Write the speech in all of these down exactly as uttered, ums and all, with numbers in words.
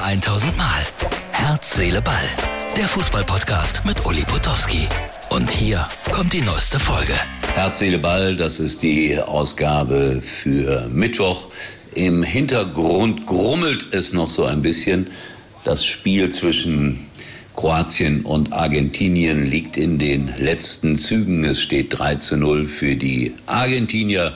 tausend Mal. Herz, Seele, Ball. Der Fußball-Podcast mit Uli Potowski. Und hier kommt die neueste Folge. Herz, Seele, Ball, das ist die Ausgabe für Mittwoch. Im Hintergrund grummelt es noch so ein bisschen. Das Spiel zwischen Kroatien und Argentinien liegt in den letzten Zügen. Es steht drei zu null für die Argentinier.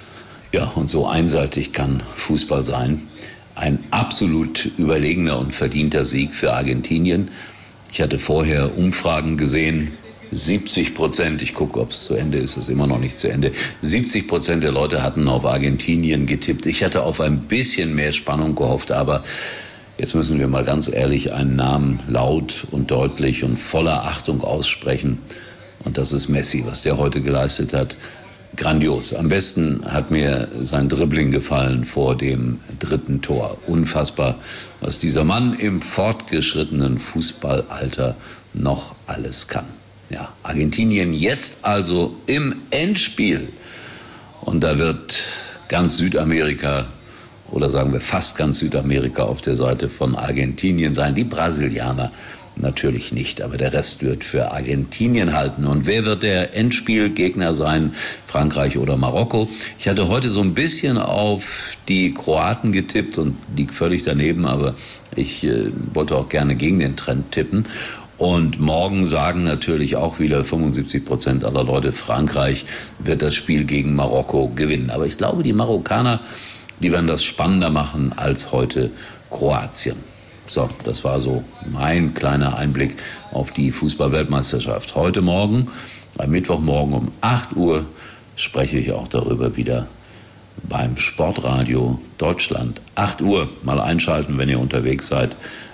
Ja, und so einseitig kann Fußball sein. Ein absolut überlegener und verdienter Sieg für Argentinien. Ich hatte vorher Umfragen gesehen. siebzig Prozent, ich gucke, ob es zu Ende ist, ist immer noch nicht zu Ende. siebzig Prozent der Leute hatten auf Argentinien getippt. Ich hatte auf ein bisschen mehr Spannung gehofft, aber jetzt müssen wir mal ganz ehrlich einen Namen laut und deutlich und voller Achtung aussprechen. Und das ist Messi, was der heute geleistet hat. Grandios. Am besten hat mir sein Dribbling gefallen vor dem dritten Tor. Unfassbar, was dieser Mann im fortgeschrittenen Fußballalter noch alles kann. Ja, Argentinien jetzt also im Endspiel. Und da wird ganz Südamerika, oder sagen wir fast ganz Südamerika auf der Seite von Argentinien sein. Die Brasilianer natürlich nicht, aber der Rest wird für Argentinien halten. Und wer wird der Endspielgegner sein? Frankreich oder Marokko? Ich hatte heute so ein bisschen auf die Kroaten getippt und lieg völlig daneben, aber ich äh, wollte auch gerne gegen den Trend tippen. Und morgen sagen natürlich auch wieder fünfundsiebzig Prozent aller Leute, Frankreich wird das Spiel gegen Marokko gewinnen. Aber ich glaube, die Marokkaner, die werden das spannender machen als heute Kroatien. So, das war so mein kleiner Einblick auf die Fußball-Weltmeisterschaft. Heute Morgen, am Mittwochmorgen um acht Uhr, spreche ich auch darüber wieder beim Sportradio Deutschland. acht Uhr, mal einschalten, wenn ihr unterwegs seid.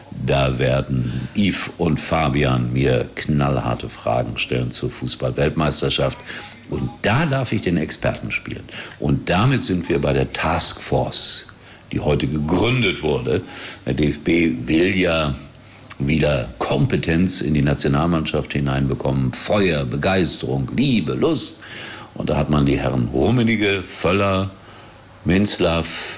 Da werden Yves und Fabian mir knallharte Fragen stellen zur Fußball-Weltmeisterschaft. Und da darf ich den Experten spielen. Und damit sind wir bei der Taskforce, die heute gegründet wurde. Der D F B will ja wieder Kompetenz in die Nationalmannschaft hineinbekommen. Feuer, Begeisterung, Liebe, Lust. Und da hat man die Herren Rummenigge, Völler, Minzlaff,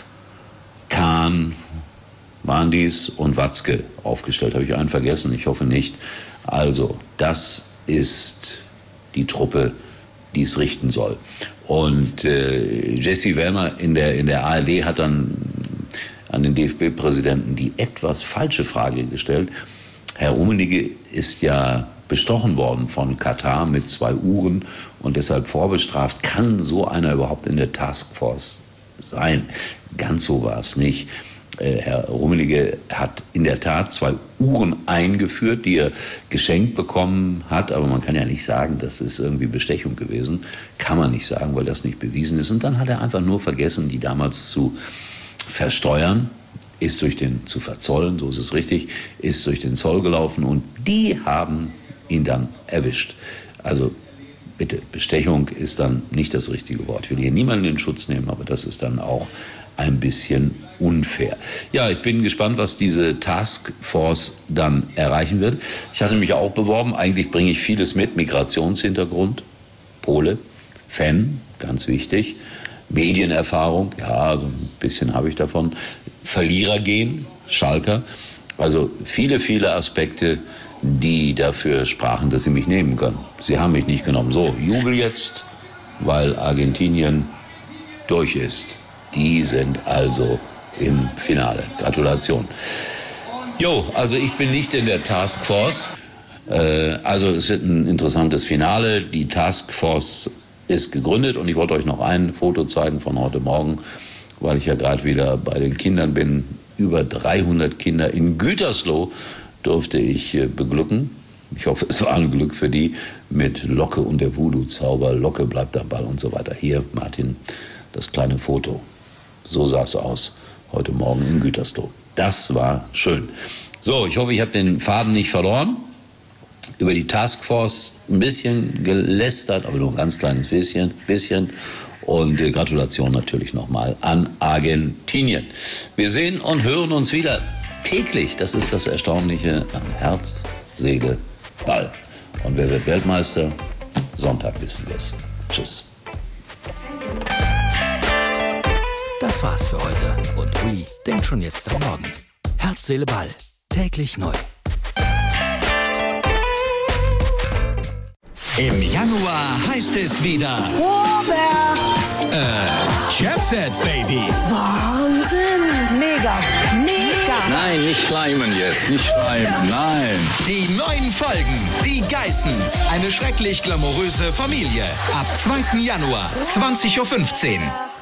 Kahn, waren dies und Watzke aufgestellt. Habe ich einen vergessen? Ich hoffe nicht. Also, das ist die Truppe, die es richten soll. Und äh, Jesse Wellmer in der, in der A R D hat dann an den D F B-Präsidenten die etwas falsche Frage gestellt. Herr Rummenigge ist ja bestochen worden von Katar mit zwei Uhren und deshalb vorbestraft. Kann so einer überhaupt in der Taskforce sein? Ganz so war es nicht. Herr Rummenigge hat in der Tat zwei Uhren eingeführt, die er geschenkt bekommen hat. Aber man kann ja nicht sagen, das ist irgendwie Bestechung gewesen. Kann man nicht sagen, weil das nicht bewiesen ist. Und dann hat er einfach nur vergessen, die damals zu versteuern. Ist durch den, zu verzollen, so ist es richtig, ist durch den Zoll gelaufen. Und die haben ihn dann erwischt. Also bitte, Bestechung ist dann nicht das richtige Wort. Ich will hier niemanden in Schutz nehmen, aber das ist dann auch ein bisschen unfair. Ja, ich bin gespannt, was diese Taskforce dann erreichen wird. Ich hatte mich auch beworben. Eigentlich bringe ich vieles mit. Migrationshintergrund, Pole, Fan, ganz wichtig. Medienerfahrung, ja, so ein bisschen habe ich davon. Verlierergehen, Schalker. Also viele, viele Aspekte, die dafür sprachen, dass sie mich nehmen können. Sie haben mich nicht genommen. So, Jubel jetzt, weil Argentinien durch ist. Die sind also im Finale. Gratulation. Jo, also ich bin nicht in der Taskforce. Äh, also es wird ein interessantes Finale. Die Taskforce ist gegründet und ich wollte euch noch ein Foto zeigen von heute Morgen, weil ich ja gerade wieder bei den Kindern bin. Über dreihundert Kinder in Gütersloh durfte ich äh, beglücken. Ich hoffe, es war ein Glück für die mit Locke und der Voodoo-Zauber. Locke bleibt am Ball und so weiter. Hier, Martin, das kleine Foto. So sah es aus heute Morgen in Gütersloh. Das war schön. So, ich hoffe, ich habe den Faden nicht verloren. Über die Taskforce ein bisschen gelästert, aber nur ein ganz kleines bisschen. bisschen. Und äh, Gratulation natürlich nochmal an Argentinien. Wir sehen und hören uns wieder täglich. Das ist das Erstaunliche an Herz, Seele, Ball. Und wer wird Weltmeister? Sonntag wissen wir es. Tschüss. Das war's für heute. Und Uli denkt schon jetzt am Morgen. Herz, Seele, Ball. Täglich neu. Im Januar heißt es wieder Robert! Äh, Jet Set, Baby. Wahnsinn! Mega! Mega! Nein, nicht schleimen jetzt, nicht schleimen, nein. Die neuen Folgen, die Geissens, eine schrecklich glamouröse Familie. Ab zweiten Januar, zwanzig Uhr fünfzehn.